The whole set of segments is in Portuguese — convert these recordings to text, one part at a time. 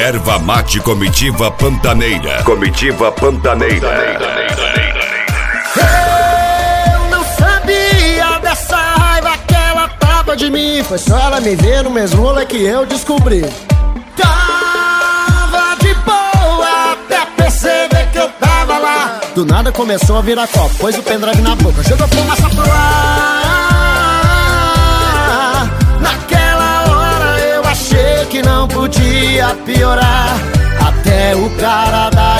Erva mate comitiva pantaneira. Comitiva pantaneira. Eu não sabia dessa raiva que ela tava de mim. Foi só ela me ver no mesmo rolê que eu descobri. Tava de boa até perceber que eu tava lá. Do nada começou a virar copo, pôs o pendrive na boca, jogou fumaça pro ar. Naquela hora eu achei que não podia piorar, até o cara da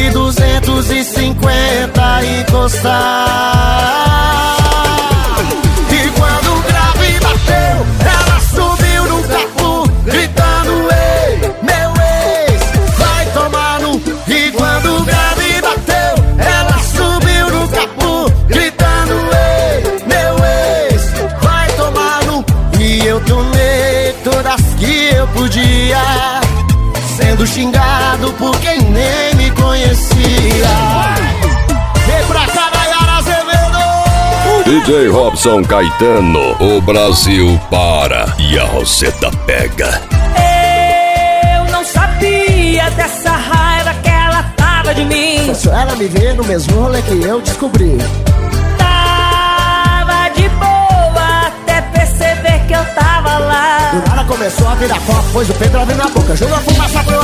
F250 encostar. E quando o grave bateu, ela subiu no capô, gritando: ei, meu ex, vai tomar no... E quando o grave bateu, ela subiu no capô, gritando: ei, meu ex, vai tomar no... E eu tomei todas que eu podia, sendo xingado por quem nem me conhecia. Vem pra cá, Nayara Azevedo! DJ Robson Caetano, o Brasil para e a Roseta pega. Eu não sabia dessa raiva que ela tava de mim. Foi só ela me ver no mesmo rolê que eu descobri. Tava de boa até perceber que eu tava lá. Do nada começou a virar copo, pôs o pendrive na boca, jogou a fumaça pro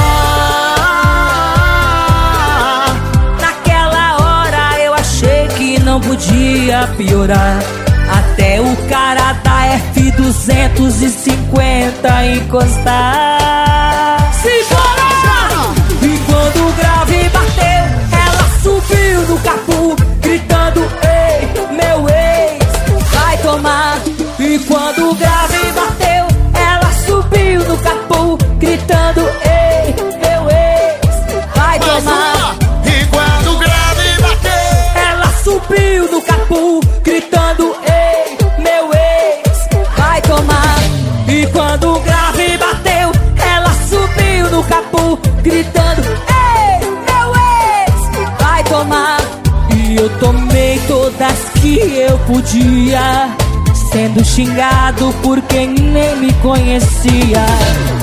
ar. Naquela hora eu achei que não podia piorar, até o cara da F250 encostar. Simbora! E quando o grave bateu, ela subiu no capô, gritando: ei, meu ex, vai tomar. E quando o grave bateu, ela subiu no capô, gritando: ei, meu ex, vai tomar. E quando o grave bateu, Ela subiu no capô, gritando: ei, meu ex, vai tomar. E quando o grave bateu, ela subiu no capô, gritando: ei, meu ex, vai tomar. E eu tomei todas que eu podia, sendo xingado por quem nem me conhecia.